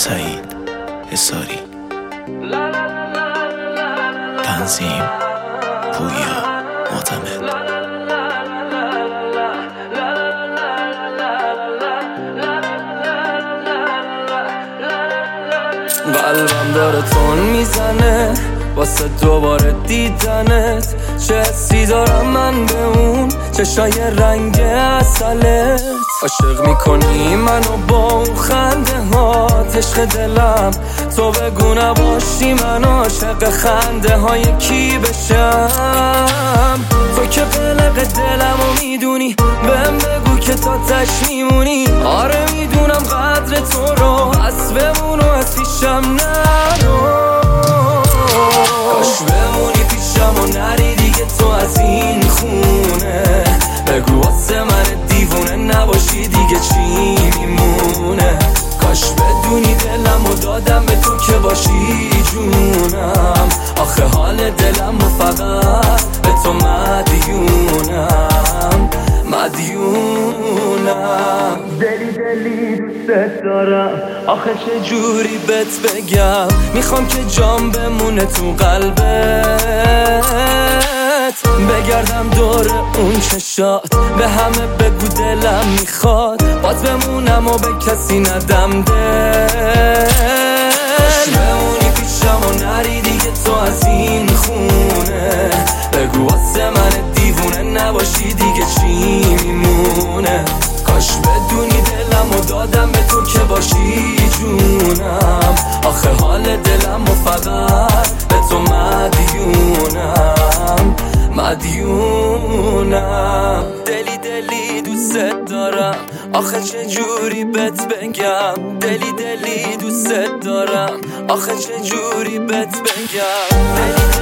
سعید حصاری. تنظیم پویا معتمد. قلبم داره تون میزنه واسه دوباره دیدنت. چه حسی دارم من به اون چشای رنگ عسلت. عاشق میکنی منو با اون خنده هات. عشق دلم تو بگو نباشی من عاشق خنده های کی بشم. تو که قلق دلمو میدونی بهم بگو که تا تش میمونی. آره میدونم قدر تو رو از بمونو از پیشم نرو. کاش بمونی پیشم و نری دیگه تو از این خونه. بگو واسه من دیوونه نباشی دیگه چی میمونه. کاش بدونی دلم و دادم به تو که باشی جونم. آخه حال دلم و فقط به تو مدیونم. دلی دوست دارم. آخه چه جوری بهت بگم. میخوام که جام بمونه تو قلبت. بگردم دور اون چشات به همه بگو دلم میخواد. باز بمونم و به کسی ندم دل. کاش بمونی پیشم و نری دیگه تو از این خونه. بگو واسه من دیوونه نباشی دیگه چی میمونه. کاش بدونی دلم و دادم به تو که باشی جونم. آخه حال دلم و فقط به تو مدیونم. دلی دوست دارم. آخه چه جوری بهت بگم. دلی دوست دارم. آخه چه جوری بهت بگم.